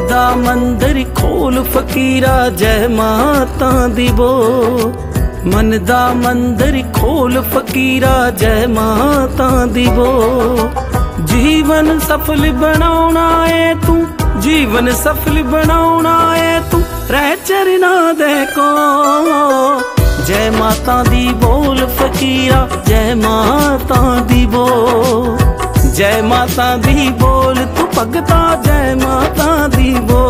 दा मंदिर खोल फकीरा जय माता दी बो। मन दा मंदिर खोल फकीरा जय माता दी बो। जीवन सफल बनाउणा है तू, जीवन सफल बनाउणा है तू, रह चरना दे को। जय माता दी बोल फकीरा जय माता दी बो। जय माता दी बोल तू भगता जय माता दी बो।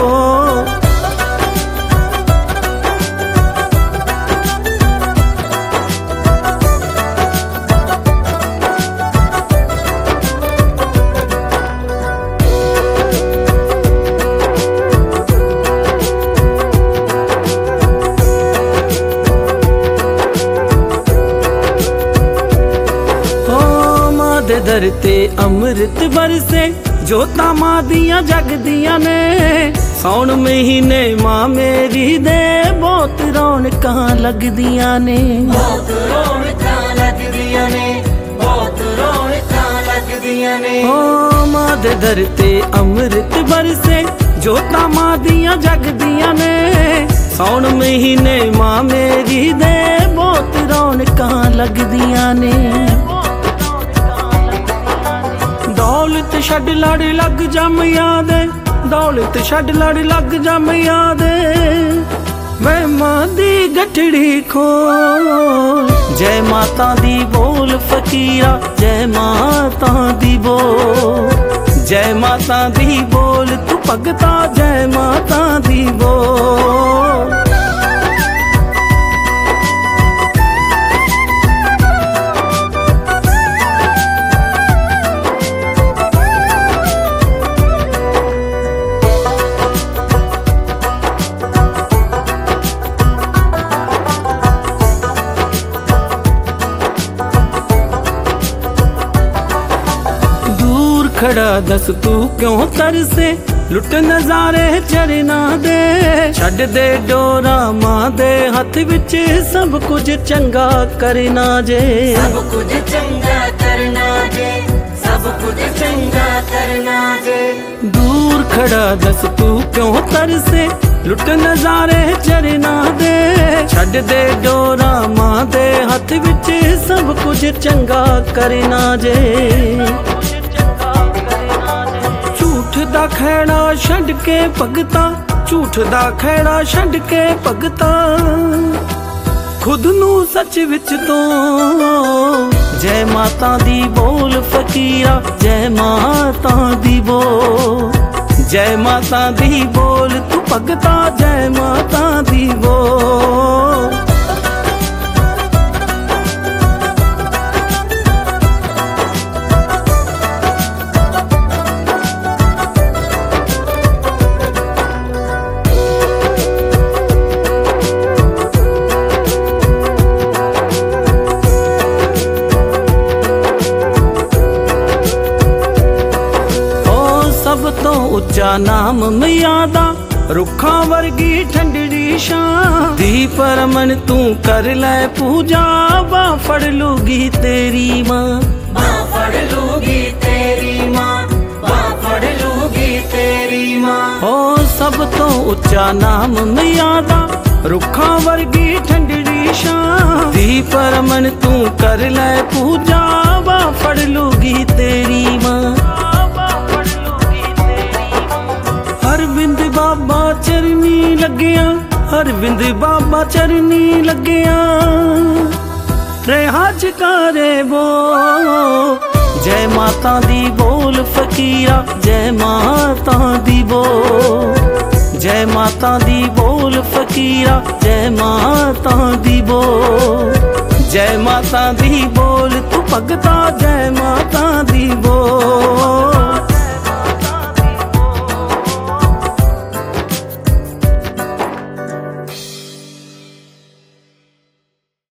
दर ते अमृत बरसे जोता मां दियां जगदियां ने। सौण महीने मां मेरी दे बहुत रौनकां लगदियां ने। बहुत रौनकां लगदियां ने, बहुत रौनकां लगदियां ने। ओ मां दे दर ते अमृत बरसे जोता मां दियां जगदियां ने। सौण महीने मां मेरी दे बहुत रौनकां लगदियां ने। दौलत छड़ लड़ लग जम याद, दौलत छड़ लड़ लग जम याद। वे मां दी गठड़ी खोल जय माता दी बोल फकीरा जय माता दी बोल। जय माता दी बोल तू भगता जय माता दी बोल। खड़ा दस तू क्यों तरसे, लुट नजारे चरना दे। छड़ दे डोरा मां दे हथ विच सब कुछ चंगा करना जे। सब कुछ चंगा करना जे, सब कुछ चंगा करना जे। दूर खड़ा दस तू क्यों तरसे, लुट नजारे चरना दे। छड़ दे डोरा मां दे हथ विच सब कुछ चंगा करना जे। झूठ दा खैड़ा छड़ के भगता, झूठ दा खैड़ा छड़ के भगता, खुद नू सच विच तो। जय माता दी बोल फकीरा जय माता दी बोल। जय माता दी बोल तू भगता जय माता दी बोल। सब तो उच्चा नाम मैया दा, रुखा वर्गी ठंडड़ी शां। दी परमन तू कर ले पूजा, बा फड़ लूगी तेरी मां। बा फड़ लूगी तेरी मां, बा फड़ लूगी तेरी मां। ओ सब तो उच्चा नाम मैया दा, रुखा वर्गी ठंडड़ी शां। दी परमन तू कर ले पूजा, बा फड़ लूगी तेरी मां। अरविंद बाबा चरनी लग्या, अरविंद बाबा चरनी लग्या। रेहा जकारे बो जय माता दी बोल फकीरा जय माता दी बोल। जय माता दी बोल फकीरा जय माता दी बोल। जय माता दी बोल तू भगता जय माता दी बोल।